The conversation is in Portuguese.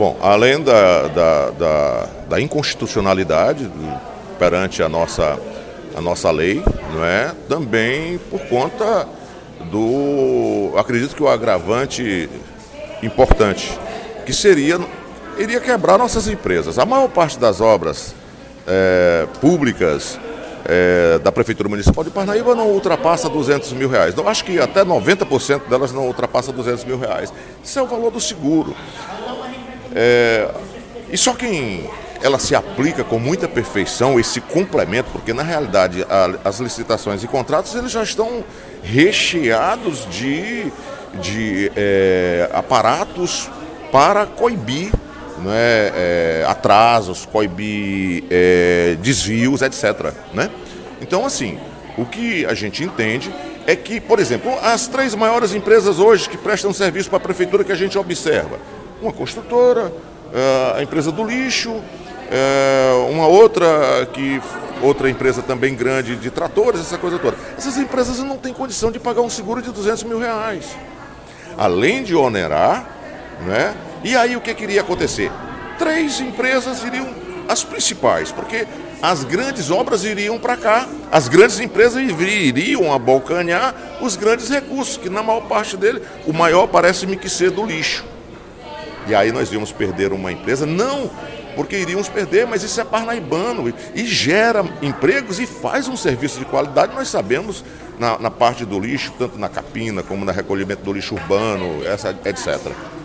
Bom, além da inconstitucionalidade perante a nossa lei, não é? Também por conta acredito que o agravante importante, que iria quebrar nossas empresas. A maior parte das obras públicas da Prefeitura Municipal de Parnaíba não ultrapassa R$200 mil. Eu acho que até 90% delas não ultrapassa R$200 mil. Isso é o valor do seguro. E só quem ela se aplica com muita perfeição, esse complemento, porque na realidade as licitações e contratos eles já estão recheados de aparatos para coibir, né, atrasos, coibir desvios, etc. Né? Então, assim, o que a gente entende é que, por exemplo, as 3 maiores empresas hoje que prestam serviço para a prefeitura que a gente observa, uma construtora, a empresa do lixo, uma outra empresa também grande de tratores, essa coisa toda. Essas empresas não têm condição de pagar um seguro de R$200 mil. Além de onerar, né? E aí o que iria acontecer? 3 empresas iriam, as principais, porque as grandes obras iriam para cá, as grandes empresas iriam abocanhar os grandes recursos, que na maior parte dele, o maior parece-me que ser do lixo. E aí nós íamos perder uma empresa, não porque iríamos perder, mas isso é parnaibano e gera empregos e faz um serviço de qualidade, nós sabemos, na parte do lixo, tanto na capina como no recolhimento do lixo urbano, etc.